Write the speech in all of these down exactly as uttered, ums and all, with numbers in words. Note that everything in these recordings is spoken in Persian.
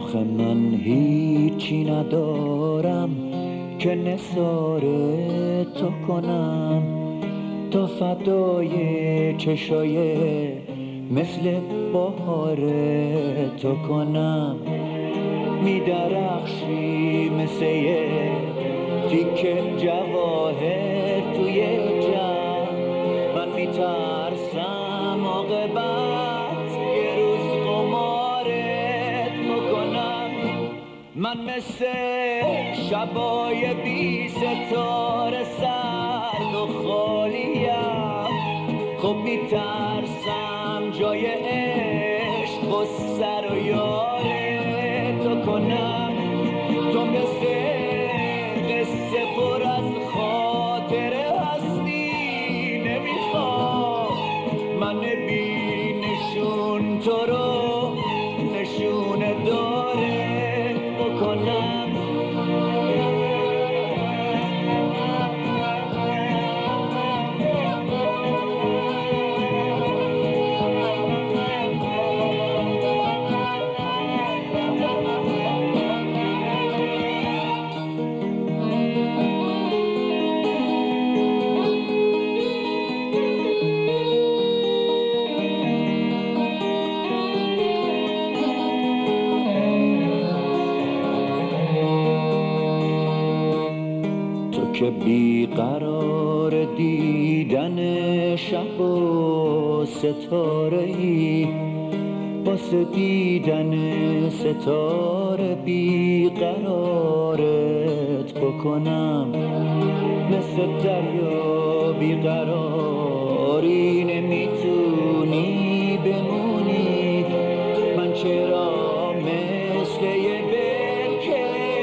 آخه من هیچی ندارم که نثار تو کنم، تا فدای چشای مثل بهار تو کنم. میدرخشی مثل یه تیکه جواهر توی جمع، من میترسم عاقبت یه روز قمارت بکنم. من مثل شبای بی ستاره سرد و خالیم، خب میترسم جای عشق و سر و یار تو کنم. تو مثل قصه پر از خاطره هستی، نمیخوام من بی نشون تو رو نشون داره بکنم. که بیقرار دیدن شب و ستاره‌ای، واسه دیدن ستاره بیقرارت بکنم. مثل دریا بیقراری نمیتونی بمونی، من چرا مثل یه برکه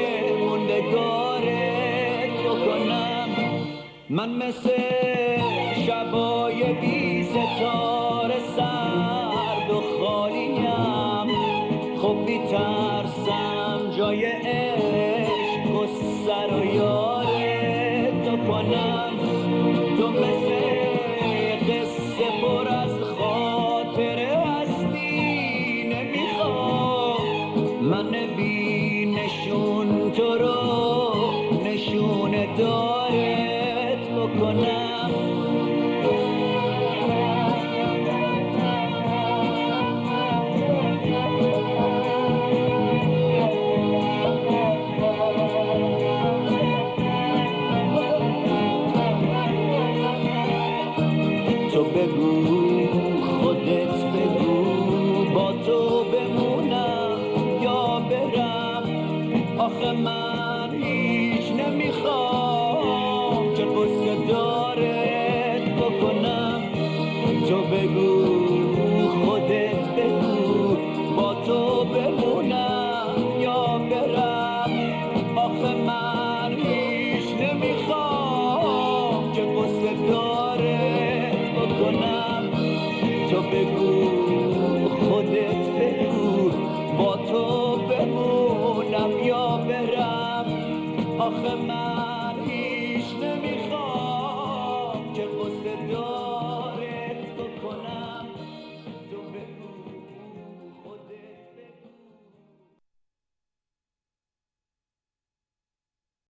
موندگارت بکنم. من مثل شبای بی ستاره سرد و خالیم، خب میترسم جای عشق و سر و یار تو کنم. تو مثل قصه پر از خاطره هستی، نمیخوام من